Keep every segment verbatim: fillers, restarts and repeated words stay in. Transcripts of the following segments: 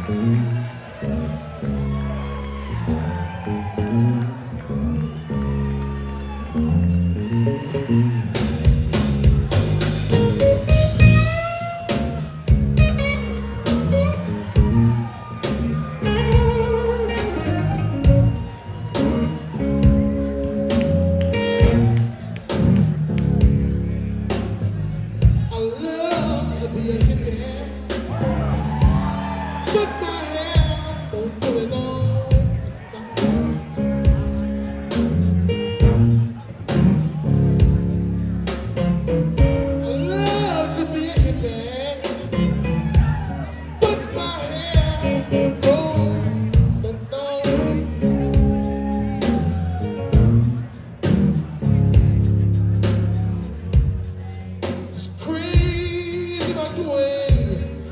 Crazy about the way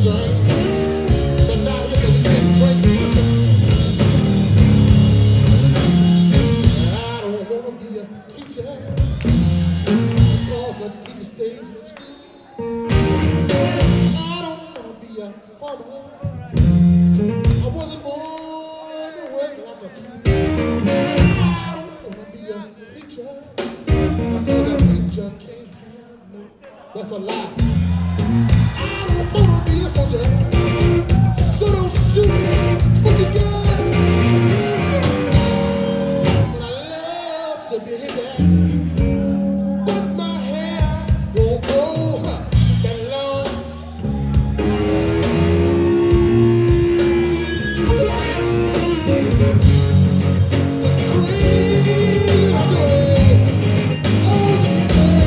That's a lie. I don't wanna be a soldier, so don't shoot me with your gun. But I love to be there, but my hair won't grow that long. It's crazy like the way, oh yeah.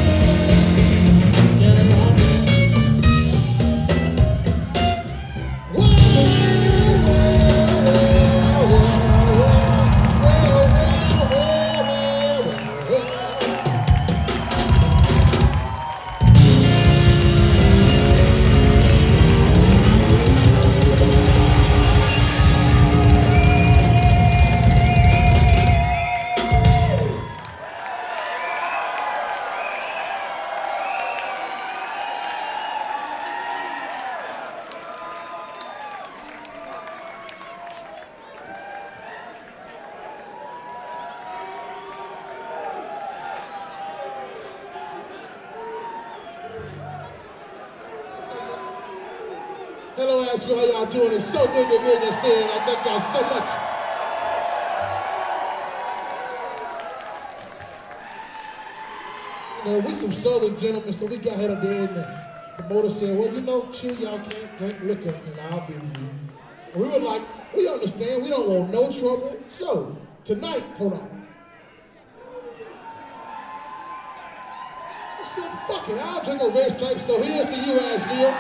Hello, Asheville, how y'all doing? It's so good to be in your city, and I thank y'all so much. You know, we some southern gentlemen, so we got here today, and the promoter said, well, you know, chill, y'all can't drink liquor in our venue. And we were like, we understand, we don't want no trouble. So, tonight, hold on. I said, fuck it, I'll drink a red stripe, so here's to you, Asheville.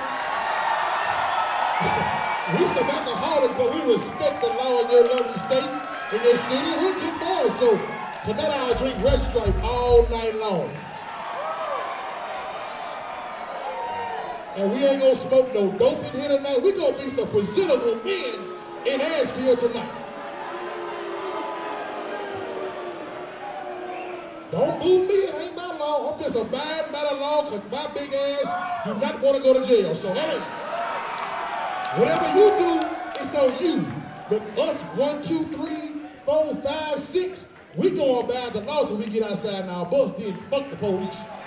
We some alcoholics, but we respect the law in your lovely state, in your city. We'll get more. So tonight I'll drink Red Stripe all night long. And we ain't gonna smoke no dope in here tonight. We gonna be some presentable men in Asheville tonight. Don't boo me, it ain't my law. I'm just abiding by the law because my big ass do not want to go to jail. So hey. Whatever you do, it's on you. But us, one, two, three, four, five, six, we go about the law till we get outside in our bus, then fuck the police.